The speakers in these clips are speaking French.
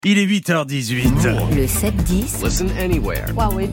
Il est 8h18. Le 7-10 Listen anywhere.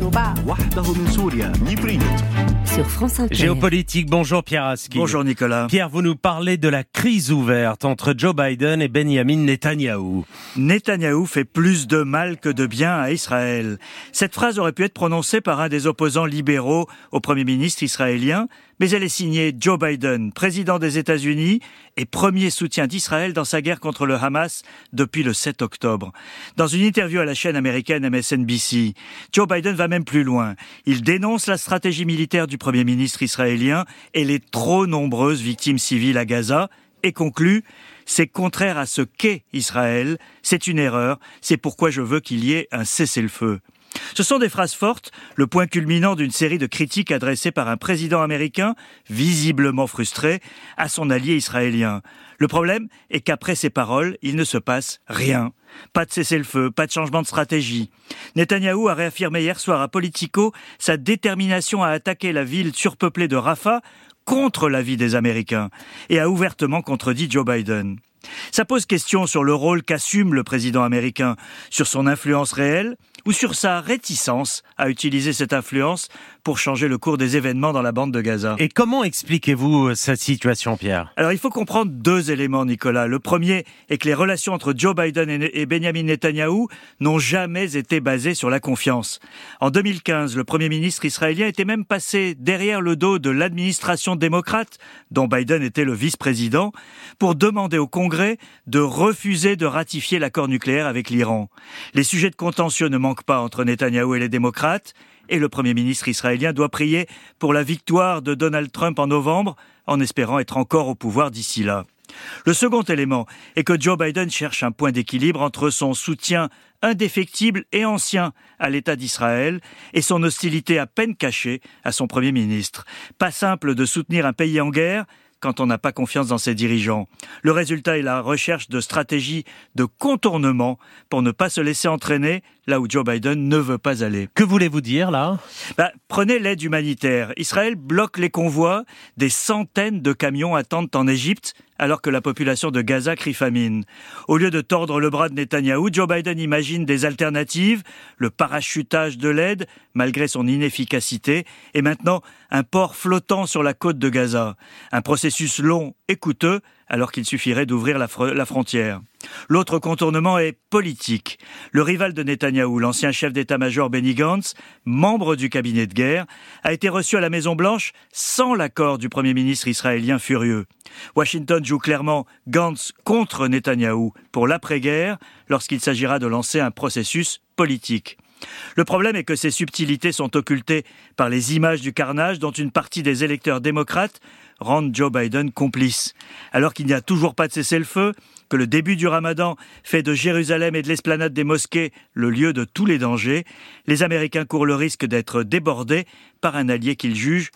sur France Inter. Géopolitique, bonjour Pierre Aski. Bonjour Nicolas. Pierre, vous nous parlez de la crise ouverte entre Joe Biden et Benjamin Netanyahou. Netanyahou fait plus de mal que de bien à Israël. Cette phrase aurait pu être prononcée par un des opposants libéraux au Premier ministre israélien, mais elle est signée Joe Biden, président des États-Unis et premier soutien d'Israël dans sa guerre contre le Hamas depuis le 7 octobre. Dans une interview à la chaîne américaine MSNBC, Joe Biden va même plus loin. Il dénonce la stratégie militaire du Premier ministre israélien et les trop nombreuses victimes civiles à Gaza et conclut « C'est contraire à ce qu'est Israël, c'est une erreur, c'est pourquoi je veux qu'il y ait un cessez-le-feu ». Ce sont des phrases fortes, le point culminant d'une série de critiques adressées par un président américain, visiblement frustré, à son allié israélien. Le problème est qu'après ces paroles, il ne se passe rien. Pas de cessez-le-feu, pas de changement de stratégie. Netanyahou a réaffirmé hier soir à Politico sa détermination à attaquer la ville surpeuplée de Rafah contre l'avis des Américains et a ouvertement contredit Joe Biden. Ça pose question sur le rôle qu'assume le président américain, sur son influence réelle ou sur sa réticence à utiliser cette influence pour changer le cours des événements dans la bande de Gaza. Et comment expliquez-vous cette situation, Pierre ? Alors il faut comprendre deux éléments, Nicolas. Le premier est que les relations entre Joe Biden et Benjamin Netanyahou n'ont jamais été basées sur la confiance. En 2015, le Premier ministre israélien était même passé derrière le dos de l'administration démocrate, dont Biden était le vice-président, pour demander au Congrès de refuser de ratifier l'accord nucléaire avec l'Iran. Les sujets de contentieux ne manquent pas entre Netanyahou et les démocrates, et le Premier ministre israélien doit prier pour la victoire de Donald Trump en novembre, en espérant être encore au pouvoir d'ici là. Le second élément est que Joe Biden cherche un point d'équilibre entre son soutien indéfectible et ancien à l'État d'Israël et son hostilité à peine cachée à son Premier ministre. Pas simple de soutenir un pays en guerre quand on n'a pas confiance dans ses dirigeants. Le résultat est la recherche de stratégies de contournement pour ne pas se laisser entraîner là où Joe Biden ne veut pas aller. Que voulez-vous dire là ? Prenez l'aide humanitaire. Israël bloque les convois. Des centaines de camions attendent en Égypte alors que la population de Gaza crie famine. Au lieu de tordre le bras de Netanyahou, Joe Biden imagine des alternatives, le parachutage de l'aide, malgré son inefficacité, et maintenant un port flottant sur la côte de Gaza. Un processus long et coûteux, alors qu'il suffirait d'ouvrir la frontière. L'autre contournement est politique. Le rival de Netanyahou, l'ancien chef d'état-major Benny Gantz, membre du cabinet de guerre, a été reçu à la Maison-Blanche sans l'accord du Premier ministre israélien furieux. Washington joue clairement Gantz contre Netanyahou pour l'après-guerre lorsqu'il s'agira de lancer un processus politique. Le problème est que ces subtilités sont occultées par les images du carnage dont une partie des électeurs démocrates rendent Joe Biden complice. Alors qu'il n'y a toujours pas de cessez-le-feu, que le début du Ramadan fait de Jérusalem et de l'esplanade des mosquées le lieu de tous les dangers, les Américains courent le risque d'être débordés par un allié qu'ils jugent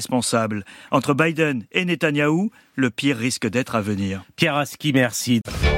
irresponsable. Entre Biden et Netanyahou, le pire risque d'être à venir. Pierre Aski, merci.